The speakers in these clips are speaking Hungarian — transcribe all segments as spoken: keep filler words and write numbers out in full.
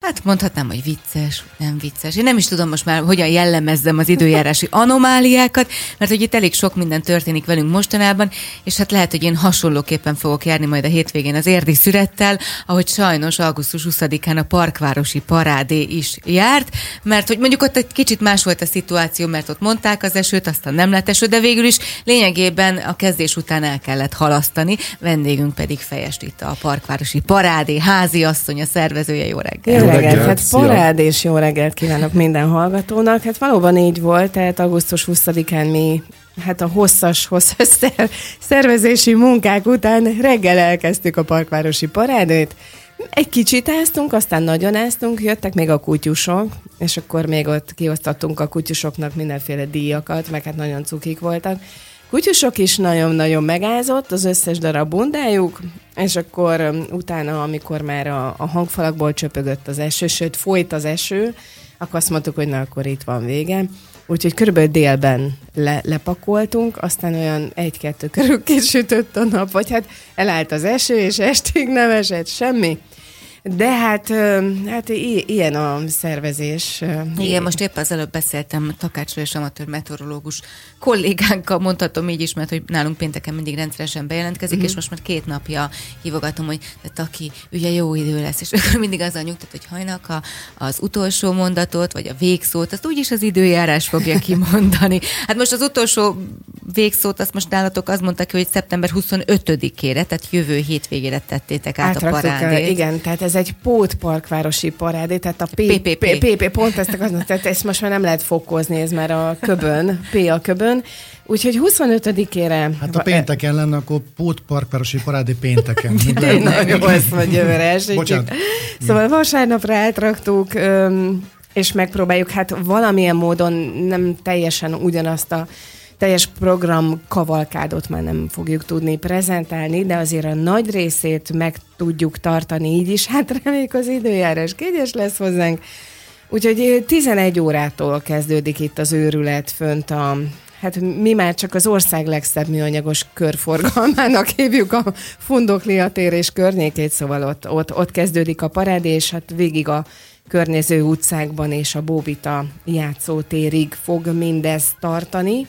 hát mondhatnám, hogy vicces, nem vicces. Én nem is tudom most már, hogyan jellemezzem az időjárási anomáliákat, mert hogy itt elég sok minden történik velünk mostanában, és hát lehet, hogy én hasonlóképpen fogok járni majd a hétvégén az érdi szürettel, ahogy sajnos augusztus huszadikán a Parkvárosi Parádé is járt, mert hogy mondjuk ott egy kicsit más volt a szituáció, mert ott mondták az esőt, aztán nem lett eső, de végül is lényegében a kezdés után el kellett halasztani, vendégünk pedig Fejest itt a Parkvárosi Parádé háziasszony, a szervezője. Jó reggelt! Jó reggelt! Hát parádés jó reggelt kívánok minden hallgatónak. Hát valóban így volt, tehát augusztus huszadikán mi hát a hosszas, hosszas szervezési munkák után reggel elkezdtük a Parkvárosi Parádét. Egy kicsit áztunk, aztán nagyon áztunk, jöttek még a kutyusok, és akkor még ott kiosztottunk a kutyusoknak mindenféle díjakat, meg hát nagyon cukik voltak. Kutyusok is nagyon-nagyon megázott, az összes darab bundájuk, és akkor um, utána, amikor már a, a hangfalakból csöpögött az eső, sőt folyt az eső, akkor azt mondtuk, hogy na, akkor itt van vége. Úgyhogy körülbelül délben le, lepakoltunk, aztán olyan egy-kettő körül kisütött a nap, vagy hát elállt az eső, és estig nem esett semmi. De hát, hát i- ilyen a szervezés. Igen, most épp az előbb beszéltem Takácsról és amatőr meteorológus kollégánkkal, mondhatom így is, mert hogy nálunk pénteken mindig rendszeresen bejelentkezik, mm-hmm. és most már két napja hívogatom, hogy de Taki, ugye jó idő lesz, és akkor mindig azzal nyugtat, hogy hajnak a, az utolsó mondatot, vagy a végszót, azt úgyis az időjárás fogja kimondani. Hát most az utolsó végszót, azt most nálatok azt mondták, hogy szeptember huszonötödikére, tehát jövő hétvégére tettétek át Átraktuk, a parádét. Igen, tehát ez egy pótparkvárosi parádé, tehát a P P P, pont ezt akartam, tehát ezt most már nem lehet fokozni, ez már a köbön, P a köbön. Úgyhogy huszonötödikére... Hát a pénteken lenne, akkor pótparkvárosi parádé pénteken. Tényleg jó, ezt vagy jövőre esítjük. Szóval vasárnapra átraktuk, és megpróbáljuk, hát valamilyen módon nem teljesen ugyanazt a teljes program kavalkádot már nem fogjuk tudni prezentálni, de azért a nagy részét meg tudjuk tartani így is. Hát reméljük az időjárás kényes lesz hozzánk. Úgyhogy tizenegy órától kezdődik itt az őrület fönt a... Hát mi már csak az ország legszebb műanyagos körforgalmának hívjuk a Fundoklia tér és környékét, szóval ott, ott, ott kezdődik a parádé, és hát végig a környező utcákban és a Bóbita játszótérig fog mindez tartani.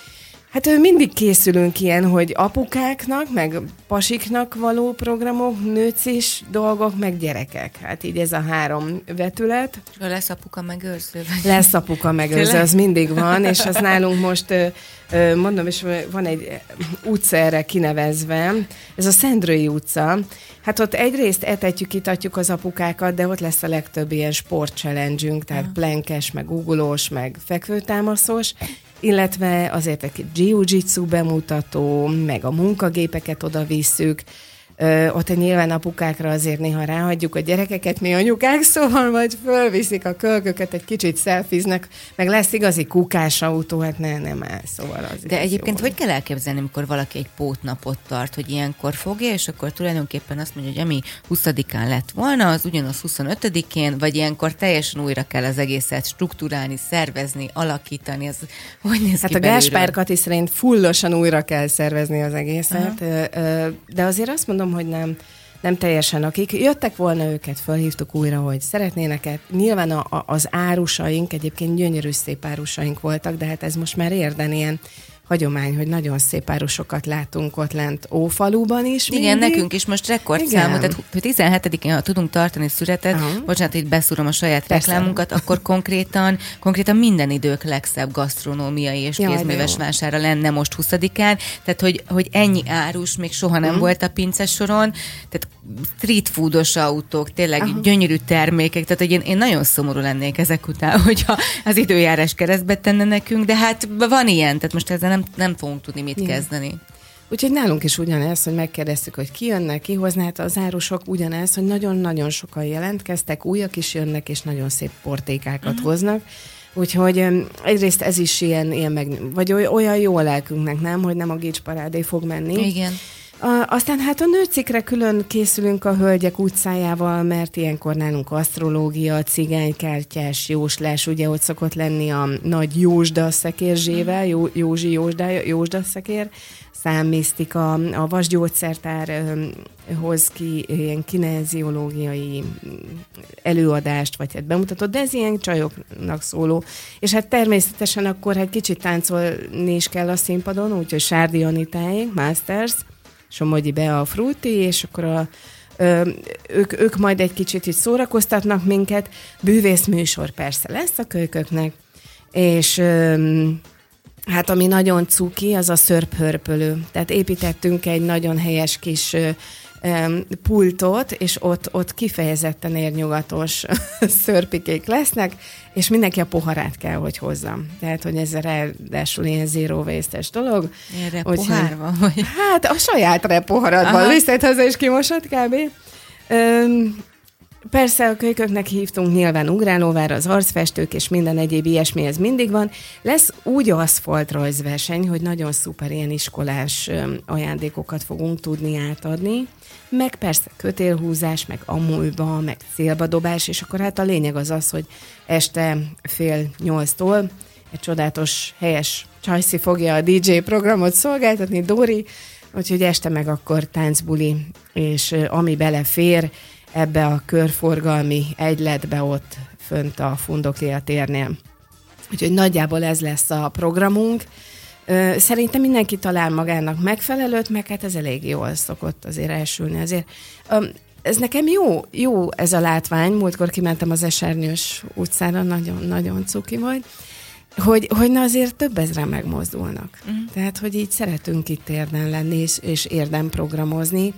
Hát mindig készülünk ilyen, hogy apukáknak, meg pasiknak való programok, nőcis dolgok, meg gyerekek. Hát így ez a három vetület. És lesz apuka megőrző? Vagy? Lesz apuka megőrző, az mindig van, és az nálunk most, mondom, és van egy utca erre kinevezve, ez a Szendrői utca. Hát ott egyrészt etetjük, itatjuk az apukákat, de ott lesz a legtöbb ilyen sport-challenge-ünk, tehát ah. plenkes, meg ugolós, meg fekvőtámaszos, illetve azért egy jiu-jitsu bemutató, meg a munkagépeket oda visszük. Ö, ott nyilván apukákra azért néha ráhagyjuk a gyerekeket, mi anyukák, szóval majd fölviszik a kölköket, egy kicsit szelfiznek, meg lesz igazi kukás autó, hát ne, nem áll, szóval az. De egyébként jó. Hogy kell elképzelni, amikor valaki egy pótnapot tart, hogy ilyenkor fogja, és akkor tulajdonképpen azt mondja, hogy ami huszadikán lett volna, az ugyanaz huszonötödikén, vagy ilyenkor teljesen újra kell az egészet strukturálni, szervezni, alakítani, az hogy néz hát ki a belülről? Gáspár Kati szerint fullosan újra kell szervezni az egészet, uh-huh. de azért azt mondom, hogy nem, nem teljesen. Akik jöttek volna, őket felhívtuk újra, hogy szeretnének. Nyilván a, a, az árusaink, egyébként gyönyörű szép árusaink voltak, de hát ez most már érden ilyen hagyomány, hogy nagyon szép árusokat látunk ott lent Ófaluban is. Igen, mindig. nekünk is most rekordszámú, tehát tizenhetedikén, ha tudunk tartani szüretet, uh-huh. bocsánat, itt beszúrom a saját Persze. reklámunkat, akkor konkrétan, konkrétan minden idők legszebb gasztronómiai és Jaj, kézműves vására lenne most huszadikán, tehát hogy, hogy ennyi árus még soha nem uh-huh. volt a pince soron, tehát street foodos autók, tényleg uh-huh. gyönyörű termékek, tehát hogy én, én nagyon szomorú lennék ezek után, hogyha az időjárás keresztbe tenne nekünk, de hát van ilyen, tehát most ezzel nem nem fogunk tudni mit Igen. kezdeni. Úgyhogy nálunk is ugyanez, hogy megkérdeztük, hogy ki jönne, ki hozná, hát az árusok ugyanez, hogy nagyon-nagyon sokan jelentkeztek, újak is jönnek, és nagyon szép portékákat uh-huh. hoznak. Úgyhogy egyrészt ez is ilyen, ilyen meg, vagy olyan jó a lelkünknek, nem, hogy nem a Gics parádé fog menni. Igen. A, aztán hát a nőcikkre külön készülünk a Hölgyek utcájával, mert ilyenkor nálunk asztrológia, cigánykártyás, jóslás, ugye ott szokott lenni a nagy Józsda szekérzsével, Jó, Józsi Józsda, Józsda szekér, számmisztika, a vasgyógyszertárhoz ki ilyen kineziológiai előadást, vagy hát bemutatott, de ez ilyen csajoknak szóló. És hát természetesen akkor egy kicsit táncolni is kell a színpadon, úgyhogy Sárdi Anitáék, Masters, Somogyi Bea Frutti, és akkor a, ö, ők, ők majd egy kicsit így szórakoztatnak minket. Bűvész műsor persze lesz a kölyköknek, és ö, hát ami nagyon cuki, az a szörphörpölő. Tehát építettünk egy nagyon helyes kis ö, ö, pultot, és ott, ott kifejezetten érnyugatos szörpikék lesznek, és mindenki a poharát kell, hogy hozzam. Tehát, hogy ez ráadásul ilyen zero waste-es dolog. Ilyen pohár van? Vagy? Hát a saját repoharadban. Viszont haza is kimosott kb. Öm, Persze a kölyköknek hívtunk nyilván ugrálóvára, az arcfestők és minden egyéb ilyesmi, ez mindig van. Lesz úgy aszfaltrajzverseny, hogy nagyon szuper ilyen iskolás ajándékokat fogunk tudni átadni, meg persze kötélhúzás, meg amújba, meg célbadobás, és akkor hát a lényeg az az, hogy este fél nyolctól egy csodálatos, helyes csajszi fogja a dé dzsé programot szolgáltatni, Dóri, úgyhogy este meg akkor táncbuli, és ami belefér, ebbe a körforgalmi egyletbe ott fönt a Fundoklia térnél. Úgyhogy nagyjából ez lesz a programunk. Szerintem mindenki talál magának megfelelőt, meg hát ez elég jól szokott azért elsülni. Azért ez nekem jó, jó ez a látvány. Múltkor kimentem az Esernyős utcára, nagyon-nagyon cuki volt, hogy, hogy na azért több ezren megmozdulnak. Uh-huh. Tehát, hogy így szeretünk itt érden lenni, és, és érden programozni.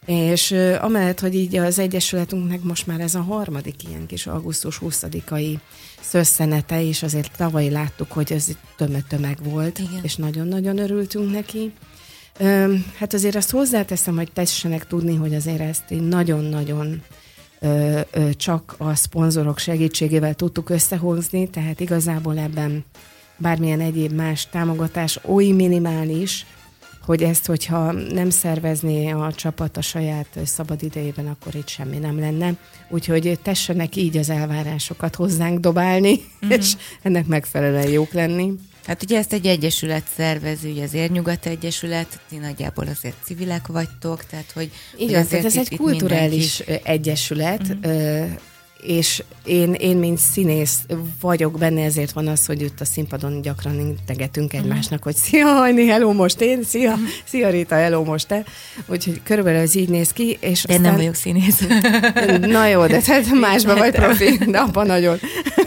És uh, amellett, hogy így az Egyesületünknek most már ez a harmadik ilyen kis augusztus huszadikai szösszenete, és azért tavaly láttuk, hogy ez tömeg-tömeg volt, igen, és nagyon-nagyon örültünk neki. Uh, hát azért azt hozzáteszem, hogy tessenek tudni, hogy azért ezt én nagyon-nagyon uh, uh, csak a szponzorok segítségével tudtuk összehozni, tehát igazából ebben bármilyen egyéb más támogatás oly minimális, hogy ezt, hogyha nem szervezné a csapat a saját szabad idejében, akkor itt semmi nem lenne. Úgyhogy tessenek így az elvárásokat hozzánk dobálni, uh-huh. és ennek megfelelően jók lenni. Hát ugye ezt egy egyesület szervező, ugye az Érnyugat Egyesület, ti nagyjából azért civilek vagytok, tehát hogy... Igen, tehát ez egy kulturális mindenki... egyesület, uh-huh. és én, én, mint színész vagyok benne, ezért van az, hogy itt a színpadon gyakran integetünk egymásnak, hogy szia, Hajni, hello, most én, szia, szia, Rita, hello, most te. Úgyhogy körülbelül ez így néz ki. És én aztán... nem vagyok színész. Na jó, de tehát másban vagy profi, de abban nagyon.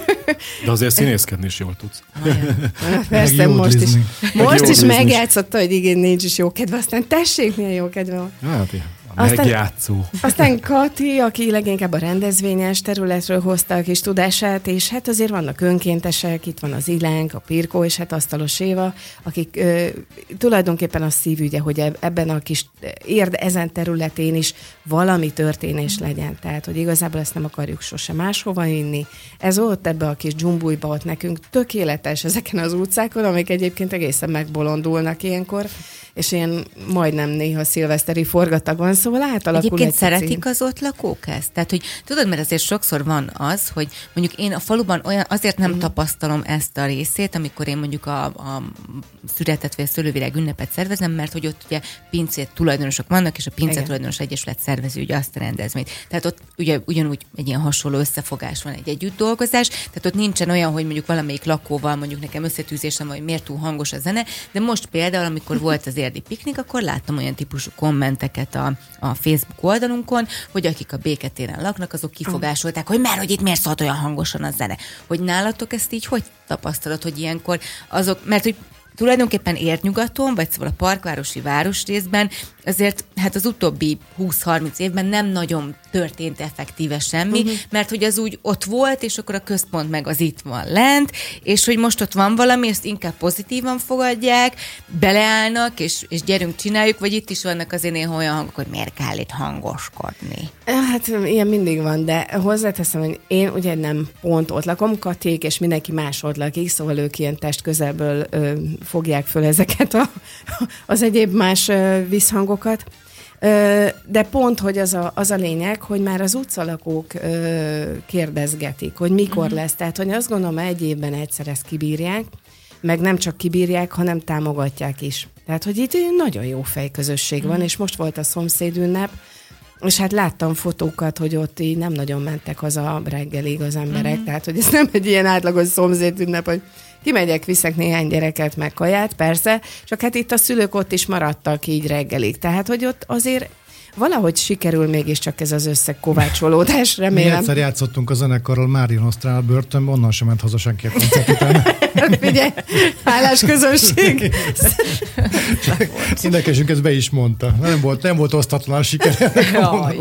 De azért színészkedni is jól tudsz. Persze, most is, most is megjátszotta, hogy igen, nincs is jó kedve, aztán tessék, milyen jó kedve van. Hát, ja. Megjátszó. Aztán Kati, aki leginkább a rendezvényes területről hozta a kis tudását, és hát azért vannak önkéntesek, itt van az Ilánk, a Pirkó, és hát Asztalos Éva, akik ö, tulajdonképpen a szívügye, hogy ebben a kis érd ezen területén is valami történés legyen. Tehát, hogy igazából ezt nem akarjuk sose máshova vinni. Ez ott ebbe a kis dzsumbújba ott nekünk tökéletes ezeken az utcákon, amik egyébként egészen megbolondulnak ilyenkor, és ilyen majdnem néha szilveszteri forgatag van, szóval átalakul. Egyébként egy szeretik az ott lakók ezt? Tehát, hogy tudod, mert azért sokszor van az, hogy mondjuk én a faluban olyan, azért nem mm. tapasztalom ezt a részét, amikor én mondjuk a, a született vagy a szőlővirág ünnepet szervezem, mert hogy ott ugye pincét tulajdonosok vannak, és a pince igen. tulajdonos egyesület szervezi ugye azt a rendezvényt. Tehát ott ugye ugyanúgy egy ilyen hasonló összefogás van, egy együtt dolgozás, tehát ott nincsen olyan, hogy mondjuk valamelyik lakóval mondjuk nekem összetűzésem, hogy miért túl hangos a zene, de most például, amikor volt az érdi piknik, akkor láttam olyan típusú kommenteket a, a Facebook oldalunkon, hogy akik a Béketéren laknak, azok kifogásolták, hogy már, hogy itt miért szólt olyan hangosan a zene. Hogy nálatok ezt így hogy tapasztalod, hogy ilyenkor azok, mert hogy tulajdonképpen Érnyugaton, vagy szóval a parkvárosi városrészben azért hát az utóbbi húsz-harminc évben nem nagyon történt effektíve semmi, uh-huh. mert hogy az úgy ott volt, és akkor a központ meg az itt van lent, és hogy most ott van valami, ezt inkább pozitívan fogadják, beleállnak, és, és gyerünk, csináljuk, vagy itt is vannak azért néha olyan hangok, hogy miért kell itt hangoskodni. Hát ilyen mindig van, de hozzáteszem, hogy én ugye nem pont ott lakom, Katék, és mindenki más ott lakik, szóval ők ilyen test közelből ö, fogják föl ezeket a, az egyéb más ö, visszhangokat. De pont, hogy az a, az a lényeg, hogy már az utcalakók kérdezgetik, hogy mikor uh-huh. lesz. Tehát, hogy azt gondolom, egy évben egyszer ezt kibírják, meg nem csak kibírják, hanem támogatják is. Tehát, hogy itt nagyon jó fejközösség van, uh-huh. és most volt a szomszédünnep, és hát láttam fotókat, hogy ott így nem nagyon mentek haza reggelig az emberek, uh-huh. tehát, hogy ez nem egy ilyen átlagos szomszédünnep, hogy kimegyek, viszek néhány gyereket, meg kaját, persze, csak hát itt a szülők ott is maradtak így reggelig. Tehát, hogy ott azért valahogy sikerül mégiscsak ez az összekovácsolódás, remélem. Mi egyszer játszottunk a zenekarral Marion Osztrál a börtönben, onnan sem ment haza senki a koncert után. Figyelj, hálás közösség. Mindenkesünk ezt be is mondta. Nem volt, nem volt osztatlan a siker. Ja,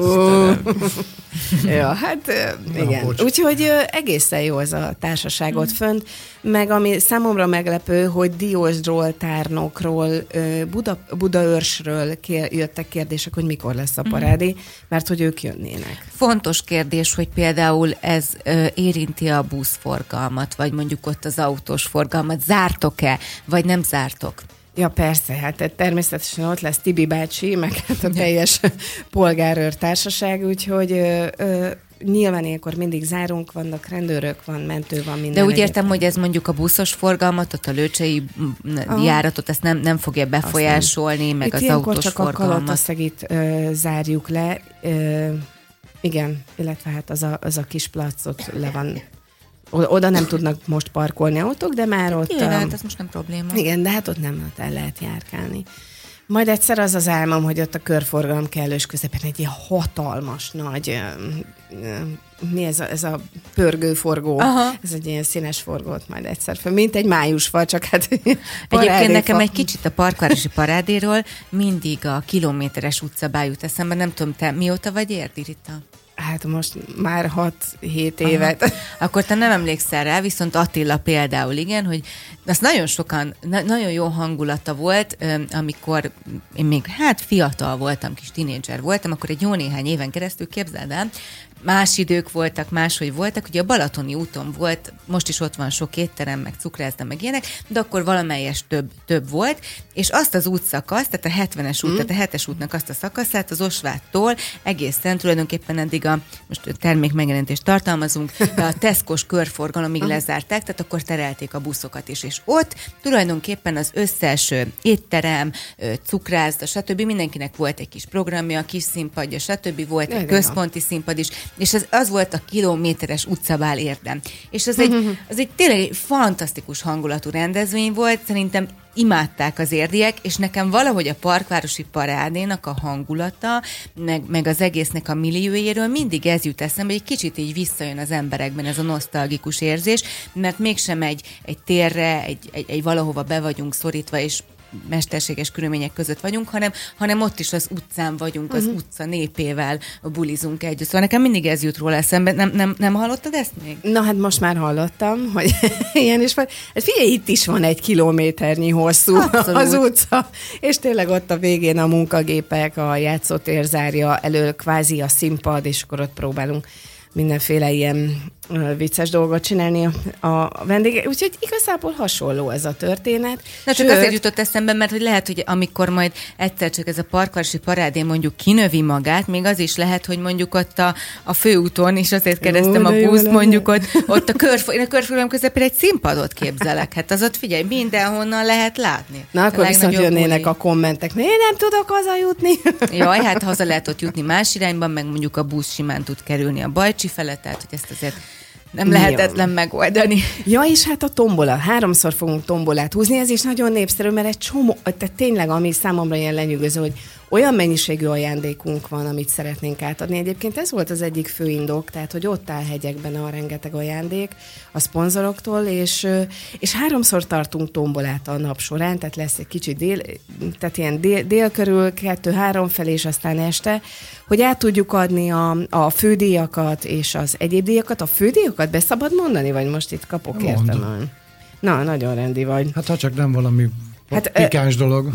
ja, hát igen. Úgyhogy egészen jó ez a társaságot fönt, meg ami számomra meglepő, hogy Diós Zsoltárnokról, Buda, Budaörsről kér, jöttek kérdések, hogy mikor lesz a parádé, mert hogy ők jönnének. Fontos kérdés, hogy például ez ö, érinti a buszforgalmat, vagy mondjuk ott az autós forgalmat. Zártok-e, vagy nem zártok? Ja, persze, hát természetesen ott lesz Tibi bácsi, meg hát a teljes polgárőr társaság, úgyhogy ö, ö, nyilván ilyenkor mindig zárunk, vannak rendőrök, van mentő, van minden. De úgy értem, egyetlen. Hogy ez mondjuk a buszos forgalmat, ott a lőcsei Aha. járatot, ezt nem, nem fogja befolyásolni, nem. meg Itt az ilyenkor autós csak forgalmat. A Kalotaszegit ö, zárjuk le, ö, igen, illetve hát az a, az a kis placot le van. Oda nem tudnak most parkolni autók, de már ott... Igen, hát ez most nem probléma. Igen, de hát ott nem ott el lehet járkálni. Majd egyszer az az álmom, hogy ott a körforgalom kellős közepén egy ilyen hatalmas nagy... Mi ez a, ez a pörgőforgó? Aha. Ez egy ilyen színes forgót majd egyszer föl, mint egy májusfa, csak hát Egyébként nekem egy kicsit a parkvárosi parádéról mindig a kilométeres utcabály jut eszembe. Nem tudom, te mióta vagy érdi, Rita? Hát most már hat-hét évet. Aha. Akkor te nem emlékszel rá, viszont Attila például, igen, hogy azt nagyon sokan, na- nagyon jó hangulata volt, amikor én még hát fiatal voltam, kis tinédzser voltam, akkor egy jó néhány éven keresztül, képzeld el, más idők voltak, máshogy voltak, ugye a Balatoni úton volt, most is ott van sok étterem, meg cukrászda, meg ilyenek, de akkor valamelyes több, több volt, és azt az útszakaszt, tehát a hetvenes út, mm. tehát a hetes útnak azt a szakaszát az Osvától egészen tulajdonképpen eddig a, most termék megjelentést tartalmazunk, de a Tesco-s körforgalomig lezárták, tehát akkor terelték a buszokat is, és ott tulajdonképpen az összes étterem, cukrászda, stb. Mindenkinek volt egy kis programja, kis színpadja, stb. Volt egy központi színpad is, és az, az volt a kilométeres utcabál érdem. És az egy, az egy tényleg egy fantasztikus hangulatú rendezvény volt, szerintem imádták az érdiek, és nekem valahogy a parkvárosi parádénak a hangulata, meg, meg az egésznek a milliójéről mindig ez jut eszembe, hogy egy kicsit így visszajön az emberekben ez a nosztalgikus érzés, mert mégsem egy, egy térre, egy, egy, egy valahova be vagyunk szorítva, és mesterséges körülmények között vagyunk, hanem, hanem ott is az utcán vagyunk, az uh-huh. utca népével bulizunk együtt. Szóval nekem mindig ez jut róla eszembe. Nem, nem, nem hallottad ezt még? Na hát most már hallottam, hogy ilyen is van. Hát figyelj, itt is van egy kilométernyi hosszú Abszolút. Az utca, és tényleg ott a végén a munkagépek, a játszótér zárja elől kvázi a színpad, és akkor ott próbálunk mindenféle ilyen vicces dolgot csinálni a vendégek. Úgyhogy igazából hasonló ez a történet. Na csak Sőt, azért jutott eszembe, mert hogy lehet, hogy amikor majd egyszer csak ez a parkvárosi parádén mondjuk kinövi magát, még az is lehet, hogy mondjuk ott a, a főúton, és azért kérdeztem a buszt, mondjuk ott, ott a, körfo- én a körforgalom közepén egy színpadot képzelek. Hát az ott figyelj, mindenhonnan lehet látni. Na akkor viszont jönnének a kommentek, én nem tudok hazajutni. Jaj, hát haza lehet ott jutni más irányban, meg mondjuk a busz simán tud kerülni a Bajcsi fele, tehát hogy ezt azért nem lehetetlen ja. megoldani. Ja, és hát a tombola. Háromszor fogunk tombolát húzni, ez is nagyon népszerű, mert egy csomó, tehát tényleg, ami számomra ilyen lenyűgöző, hogy olyan mennyiségű ajándékunk van, amit szeretnénk átadni. Egyébként ez volt az egyik fő indok, tehát, hogy ott áll hegyekben a rengeteg ajándék a szponzoroktól, és, és háromszor tartunk tombolát a nap során, tehát lesz egy kicsit dél, tehát ilyen dél, dél körül, kettő-három felé, és aztán este, hogy át tudjuk adni a, a fődíjakat és az egyéb díjakat. A fődíjakat be szabad mondani, vagy most itt kapok értem? Na, nagyon rendi vagy. Hát ha csak nem valami hát, pikáns ö... dolog.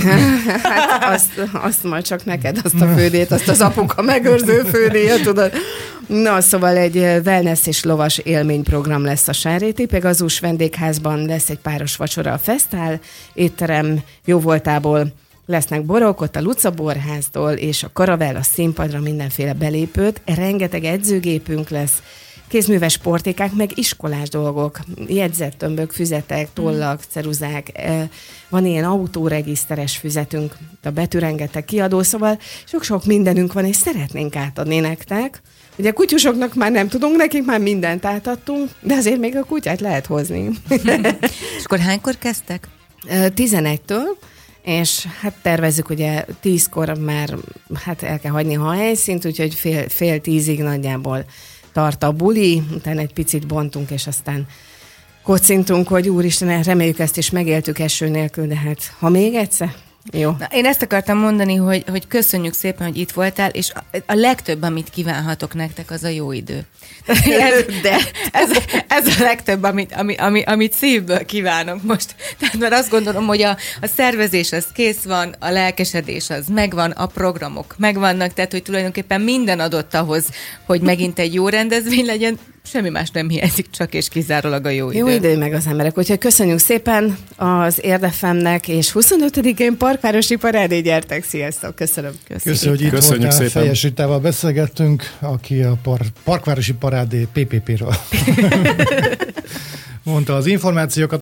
Hát azt, azt majd csak neked, azt a fődét, azt az apuka megőrző fődéjét, tudod. Na, szóval egy wellness és lovas élményprogram lesz a Sárréti Pegazus vendégházban, lesz egy páros vacsora a Fesztál étterem jóvoltából, lesznek borok ott a Luca Borháztól, és a Caravella színpadra mindenféle belépőt, rengeteg edzőgépünk lesz, kézműves sportékák, meg iskolás dolgok, jegyzettömbök, füzetek, tollak, ceruzák, van ilyen autóregiszteres füzetünk, a betűrengeteg kiadó, szóval sok-sok mindenünk van, és szeretnénk átadni nektek. Ugye a kutyusoknak már nem tudunk, nekik már mindent átadtunk, de azért még a kutyát lehet hozni. És akkor hánykor kezdtek? tizenegytől, és hát tervezzük, ugye tízkor már hát el kell hagyni a helyszínt, úgyhogy fél, fél tízig nagyjából tart a buli, utána egy picit bontunk, és aztán kocintunk, hogy úristen, reméljük ezt is megéltük eső nélkül, de hát ha még egyszer, jó. Na, én ezt akartam mondani, hogy, hogy köszönjük szépen, hogy itt voltál, és a, a legtöbb, amit kívánhatok nektek, az a jó idő. Ez, de ez, ez a legtöbb, amit, ami, ami, amit szívből kívánok most. Tehát mert azt gondolom, hogy a, a szervezés az kész van, a lelkesedés az megvan, a programok megvannak, tehát hogy tulajdonképpen minden adott ahhoz, hogy megint egy jó rendezvény legyen, semmi más nem hiányzik, csak és kizárólag a jó idő. Jó idő meg az emberek, úgyhogy köszönjük szépen az Érdefemnek, és huszonötödikén Parkvárosi Parádé, gyertek, sziasztok, köszönöm. Köszönjük, köszönjük hogy itt Köszönjük voltál, szépen. Fejes Ritával beszélgettünk, aki a par- Parkvárosi Parádé pé pé pé-ről mondta az információkat.